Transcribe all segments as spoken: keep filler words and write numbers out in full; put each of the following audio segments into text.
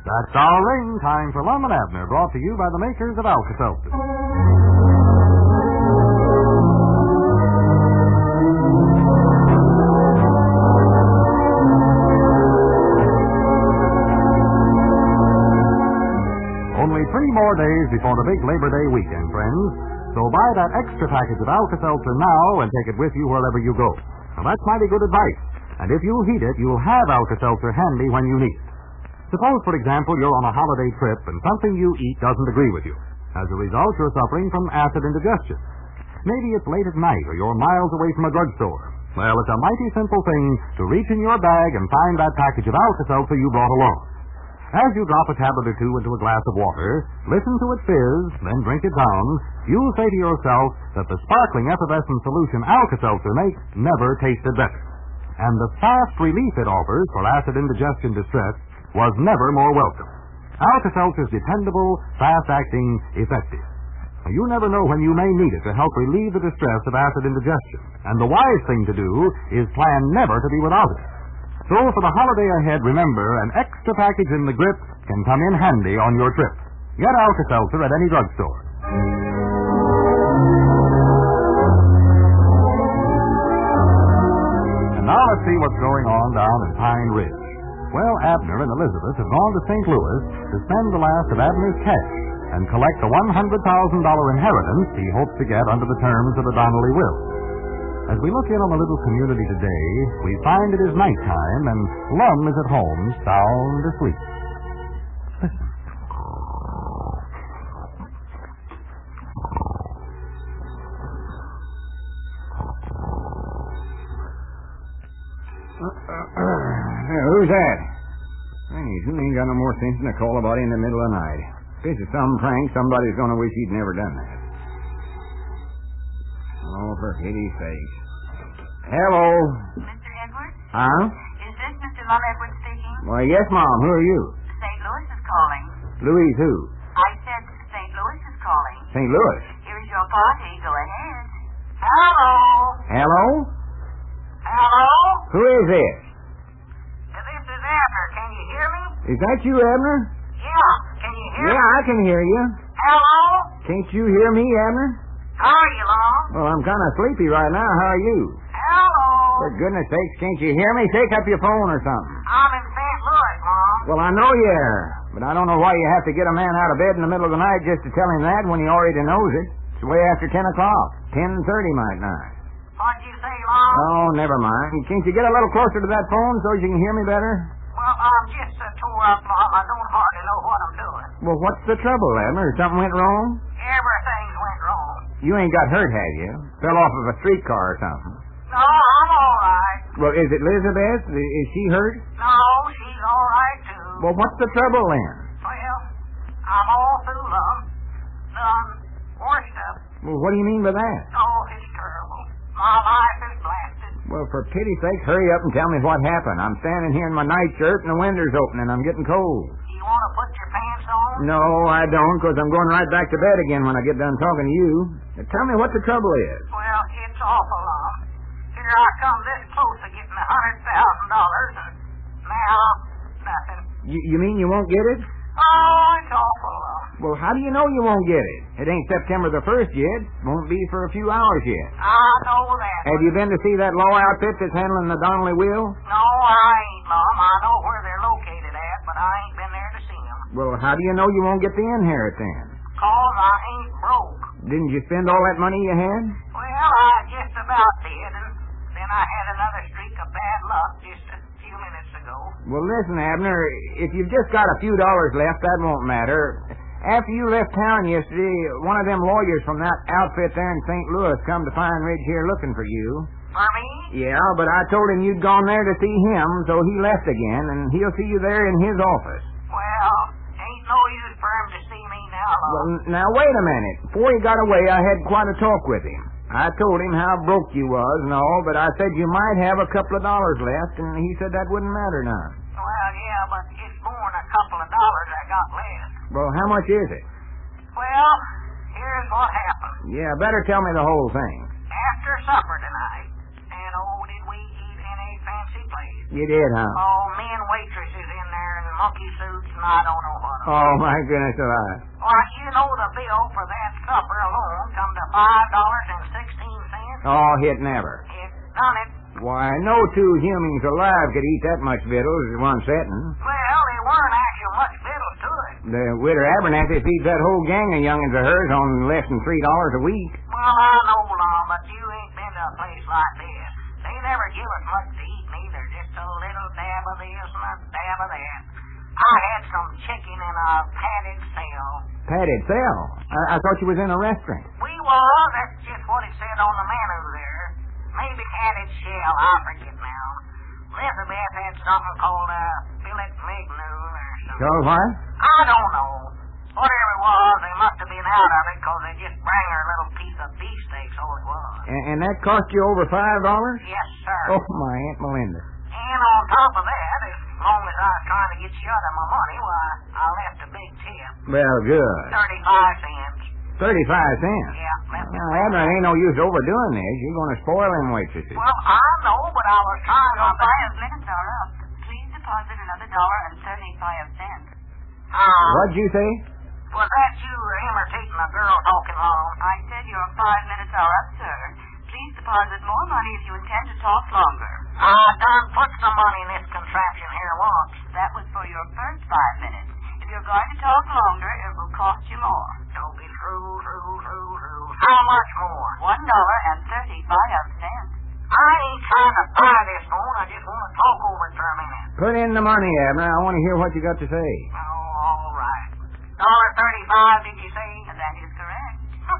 That's our ring. Time for Lum and Abner, brought to you by the makers of Alka-Seltzer. Only three more days before the big Labor Day weekend, friends. So buy that extra package of Alka-Seltzer now and take it with you wherever you go. Now, that's mighty good advice. And if you heat it, you'll have Alka-Seltzer handy when you need it. Suppose, for example, you're on a holiday trip and something you eat doesn't agree with you. As a result, you're suffering from acid indigestion. Maybe it's late at night or you're miles away from a drugstore. Well, it's a mighty simple thing to reach in your bag and find that package of Alka-Seltzer you brought along. As you drop a tablet or two into a glass of water, listen to it fizz, then drink it down, you'll say to yourself that the sparkling effervescent solution Alka-Seltzer makes never tasted better. And the fast relief it offers for acid indigestion distress was never more welcome. Alka-Seltzer's dependable, fast-acting, effective. Now, you never know when you may need it to help relieve the distress of acid indigestion. And the wise thing to do is plan never to be without it. So for the holiday ahead, remember, an extra package in the grip can come in handy on your trip. Get Alka-Seltzer at any drugstore. And now let's see what's going on down in Pine Ridge. Well, Abner and Elizabeth have gone to Saint Louis to spend the last of Abner's cash and collect the one hundred thousand dollars inheritance he hopes to get under the terms of the Donnelly will. As we look in on the little community today, we find it is nighttime and Lum is at home, sound asleep. Listen. Who's that? Hey, who ain't got no more sense than to call a body in the middle of the night? If this is some prank, somebody's going to wish he'd never done that. Oh, for pity's sake. Hello? Mister Edwards? Huh? Is this Mister Lum Edwards speaking? Why, yes, Mom. Who are you? Saint Louis is calling. Louise who? I said Saint Louis is calling. Saint Louis? Here's your party. Go ahead. Hello? Hello? Hello? Who is this? This is Abner. Can you hear me? Is that you, Abner? Yeah. Can you hear Yeah, me? I can hear you. Hello? Can't you hear me, Abner? How are you, Lum? Well, I'm kind of sleepy right now. How are you? Hello? For goodness sakes, can't you hear me? Take up your phone or something. I'm in Saint Louis, Lum. Well, I know you are, but I don't know why you have to get a man out of bed in the middle of the night just to tell him that when he already knows it. It's way after ten o'clock. ten thirty, might not. What'd you say, Lum? Oh, never mind. Can't you get a little closer to that phone so you can hear me better? Well, I'm just uh, tore up, Lum. I don't hardly know what I'm doing. Well, what's the trouble, Abner? Something went wrong? Everything's went wrong. You ain't got hurt, have you? Fell off of a streetcar or something. No, I'm all right. Well, is it Elizabeth? Is she hurt? No, she's all right, too. Well, what's the trouble then? Well, I'm all through, Lum. Done. Washed up. Well, what do you mean by that? Oh, it's terrible. My life is blasted. Well, for pity's sake, hurry up and tell me what happened. I'm standing here in my nightshirt and the window's open and I'm getting cold. You want to put your pants on? No, I don't, because I'm going right back to bed again when I get done talking to you. Now, tell me what the trouble is. Well, it's awful, Lum. Here I come this close to getting a hundred thousand dollars, and now nothing. You, you mean you won't get it? Oh, it's awful, Lum. Well, how do you know you won't get it? It ain't September the first yet. Won't be for a few hours yet. I know that. Have you been to see that law outfit that's handling the Donnelly will? No, I ain't, Lum. I know where they're located at, but I ain't been there to see them. Well, how do you know you won't get the inherit then? Cause I ain't broke. Didn't you spend all that money you had? Well, I just about did, and then I had another streak of bad luck just a few minutes ago. Well, listen, Abner, if you've just got a few dollars left, that won't matter. After you left town yesterday, one of them lawyers from that outfit there in Saint Louis come to Pine Ridge here looking for you. For me? Yeah, but I told him you'd gone there to see him, so he left again, and he'll see you there in his office. Well, ain't no use for him to see me now, Lum. Well, now, wait a minute. Before he got away, I had quite a talk with him. I told him how broke you was and all, but I said you might have a couple of dollars left, and he said that wouldn't matter none. Well, yeah, but it's more than a couple of dollars I got left. Well, how much is it? Well, here's what happened. Yeah, better tell me the whole thing. After supper tonight, and oh, did we eat in a fancy place. You did, huh? Oh, me and waitresses in there, and monkey suits and I don't know what. Oh, my goodness alive. Why, you know the bill for that supper alone come to five dollars and sixteen cents. Oh, it never. It done it. Why, no two humans alive could eat that much victuals in one setting. Well, they weren't actually much victuals to it. The widow Abernathy feeds that whole gang of youngins of hers on less than three dollars a week. Well, I know, Lon, but you ain't been to a place like this. They never give us much to eat neither, just a little dab of this and a dab of that. I had some chicken in a padded cell. Padded cell? I, I thought you was in a restaurant. We was. That's just what it said on the menu there. Maybe padded shell. I forget now. Elizabeth had something called a fillet mignon or something. So what? I don't know. Whatever it was, they must have been out of it because they just bring her a little piece of beefsteak, so it was. And, and that cost you over five dollars? Yes, sir. Oh, my Aunt Melinda. And on top of that, as long as I was trying to get shut of my money, why, I left a big tip. Well, good. Thirty-five cents. Thirty-five cents? Yeah, left it. Now, Abner, ain't no use overdoing this. You're going to spoil them waitresses. Well, I know, but I was trying to... Five minutes are up. Please deposit another dollar and seventy-five cents. Uh, What'd you say? was that you imitating a girl talking long? I said your five minutes are up, sir. Please deposit more money if you intend to talk longer. I done put some money in this contraption here once. That was for your first five minutes. If you're going to talk longer, it will cost you more. Don't be true, true, true, true. How much more? One dollar and thirty-five cents. I ain't trying to buy this phone. I just want to talk over it for a minute. Put in the money, Abner. I want to hear what you got to say. Oh, all right. Dollar thirty-five, did you say? That is correct. Oh,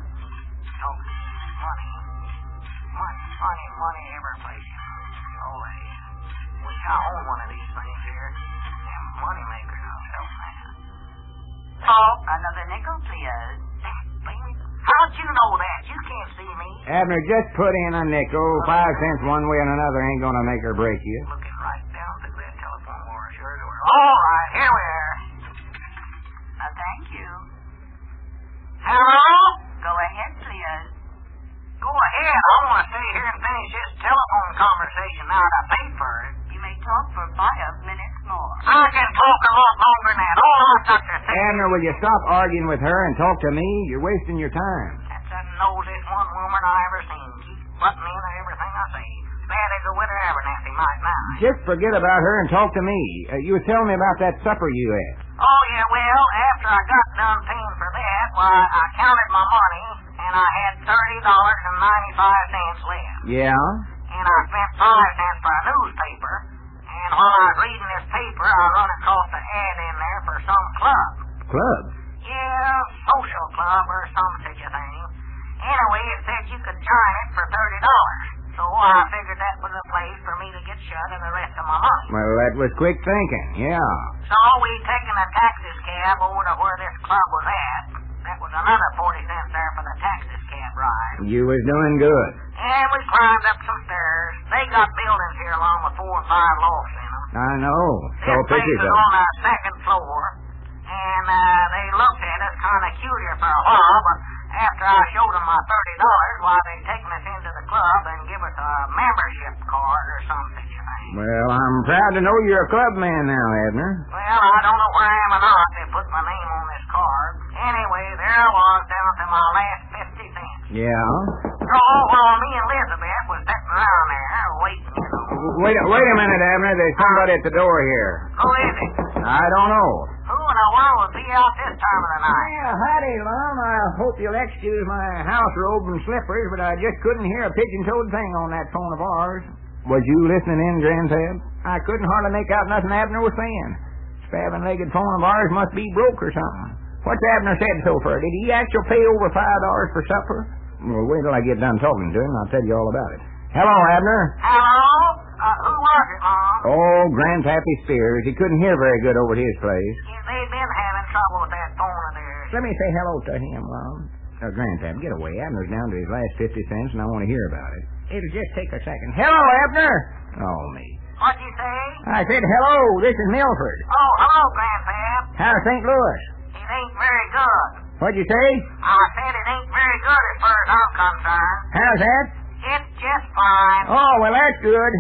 money. Money, money, money, every place. Oh, hey. Wish I owned one of these things here. Them money makers, I'll tell you that. Oh, another nickel, please. How'd you know that? You can't see me. Abner, just put in a nickel. Five cents one way and another ain't going to make or break you. Looking right down through that telephone wire, sure as we're... All right, here we are. Uh, thank you. Hello? Go ahead, please. Go ahead. I want to stay here and finish this telephone conversation now that I paid for it. You may talk for five minutes more. I can talk a lot longer than that. All I've got to say... Abner, will you stop arguing with her and talk to me? You're wasting your time. That's the nosest one woman I ever seen. Keep butting in everything I say. Bad as a widow Abernathy might now. Just forget about her and talk to me. Uh, you were telling me about that supper you had. Oh, yeah, well, after I got done paying for that, why, I counted my money, and I had thirty dollars and ninety-five cents left. Yeah? And I spent five cents for a newspaper. And while I was reading this paper, I run across an ad in there for some club. Club? Yeah, social club or some such a thing. Anyway, it said you could join it for thirty dollars. So I figured that was a place for me to get shut of the rest of my money. Well, that was quick thinking, yeah. So we taken a taxi cab over to where this club was at. That was another forty cents there for the taxi cab ride. You was doing good. And we climbed up some stairs. They got buildings here along with four or five lofts in them. I know. So This place pictures is of on the second floor. And uh, they looked at us kind of curious for a while, but after I showed them my thirty dollars, why, they taken us into the club and give us a membership card or some such a thing. Well, I'm proud to know you're a club man now, Abner. Well, I don't know where I am or not. They put my name on this card. Anyway, there I was down to my last fifty cents. Yeah? So while me and Elizabeth was sitting around there waiting, you know. Wait, wait a minute, Abner. There's somebody at the door here. Who is it? I don't know. Who in the world would be out this time of the night? Yeah, howdy, Lum. I hope you'll excuse my house robe and slippers, but I just couldn't hear a pigeon-toed thing on that phone of ours. Was you listening in, Grandad? I couldn't hardly make out nothing Abner was saying. Spavined-legged phone of ours must be broke or something. What's Abner said so far? Did he actually pay over five dollars for supper? Well, wait till I get done talking to him, and I'll tell you all about it. Hello, Abner. Hello? Uh, who was it, Mom? Oh, Grandpappy Spears. He couldn't hear very good over at his place. Yeah, they've been having trouble with that phone of theirs. Let me say hello to him, Mom. Uh, Grandpap, get away. Abner's down to his last fifty cents, and I want to hear about it. It'll just take a second. Hello, Abner. Oh, me. What'd you say? I said hello. This is Milford. Oh, hello, Grandpap. How's Saint Louis? It ain't very good. What'd you say? I said it ain't very good as far as I'm concerned. How's that? It's just fine. Oh, well, that's good.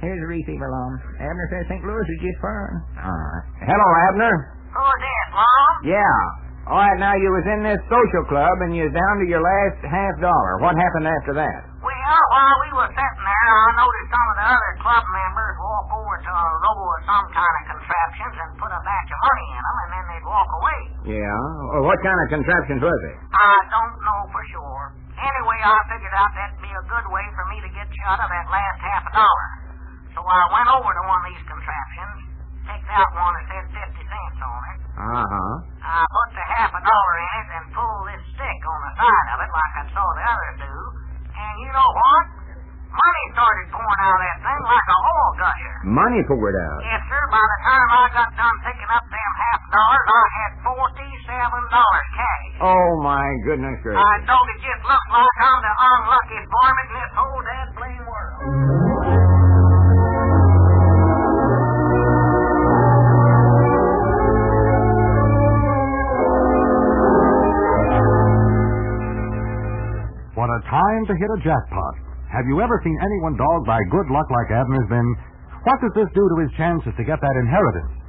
Here's the receiver, Lum. Abner says Saint Louis is just fine. All right. Hello, Abner. Who's this, Lum? Yeah. All right, now you was in this social club and you was down to your last half dollar. What happened after that? Well, while we were sitting there, I noticed some of the other club members walk over to a row of some kind of contraptions and put a batch of money in them, and then they'd walk away. Yeah? Well, what kind of contraptions was it? I don't know for sure. Anyway, I figured out that'd be a good way for me to get shot of that last half a dollar. So I went over to one of these contraptions, picked out one that said fifty cents on it. Uh-huh. I put the half a dollar in it and pulled this stick on the side of it like I saw the others do. And you know what? Money started pouring out of that thing like a oil gusher. Money poured out? Yes, sir. By the time I got done picking up them half dollars, I had forty-seven dollars cash. Oh, my goodness gracious. I thought it just looked like I'm the unluckiest varmint in this whole damn blame world. What a time to hit a jackpot. Have you ever seen anyone dogged by good luck like Abner's been? What does this do to his chances to get that inheritance?